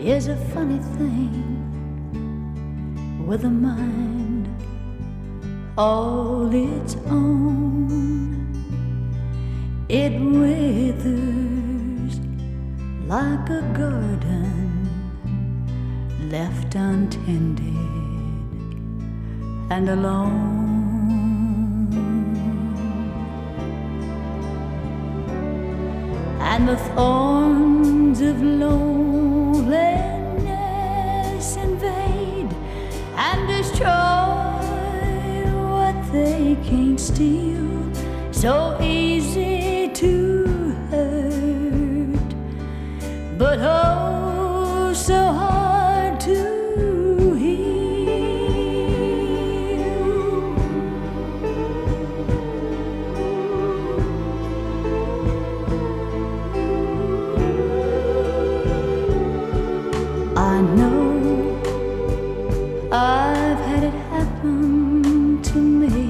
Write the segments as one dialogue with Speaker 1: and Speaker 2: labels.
Speaker 1: is a funny thing with a mind all its own. It withers like a garden left untended and alone. And the thorns of loneliness invade and destroy what they can't steal. So easy to hurt, but oh, so hard to heal. I know I've had it happen to me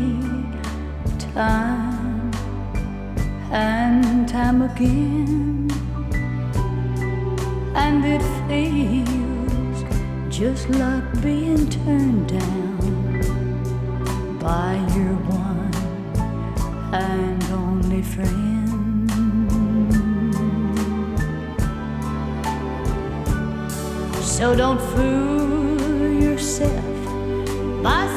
Speaker 1: time and time again, and it feels just like being turned down by your one and only friend. So don't fool yourself by